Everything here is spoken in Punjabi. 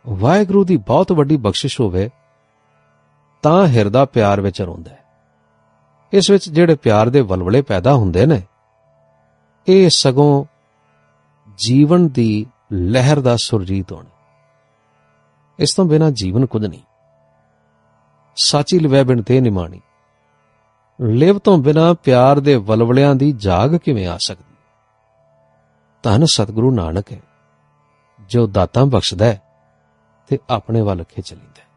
ਵਾਹਿਗੁਰੂ ਦੀ ਬਹੁਤ ਵੱਡੀ ਬਖਸ਼ਿਸ਼ ਹੋਵੇ ਤਾਂ ਹਿਰਦਾ ਪਿਆਰ ਵਿੱਚ ਰੋਂਦਾ ਹੈ। ਇਸ ਵਿੱਚ ਜਿਹੜੇ ਪਿਆਰ ਦੇ ਵਲਵਲੇ ਪੈਦਾ ਹੁੰਦੇ ਨੇ, ਇਹ ਸਗੋਂ ਜੀਵਨ ਦੀ ਲਹਿਰ ਦਾ ਸੁਰਜੀਤ ਹੋਣ। ਇਸ ਤੋਂ ਬਿਨਾਂ ਜੀਵਨ ਕੁਝ ਨਹੀਂ। ਸਾਚੀ ਲਿਵੈ ਬਿਨ ਤੇ ਨਿਮਾਣੀ, ਲਿਵ ਤੋਂ ਬਿਨਾਂ ਪਿਆਰ ਦੇ ਵਲਵਲਿਆਂ ਦੀ ਜਾਗ ਕਿਵੇਂ ਆ ਸਕਦੀ? ਧੰਨ ਸਤਿਗੁਰੂ ਨਾਨਕ ਹੈ ਜੋ ਦਾਤਾਂ ਬਖਸ਼ਦਾ ਹੈ ਤੇ ਆਪਣੇ ਵੱਲ ਖਿੱਚ ਲੈਂਦਾ ਹੈ।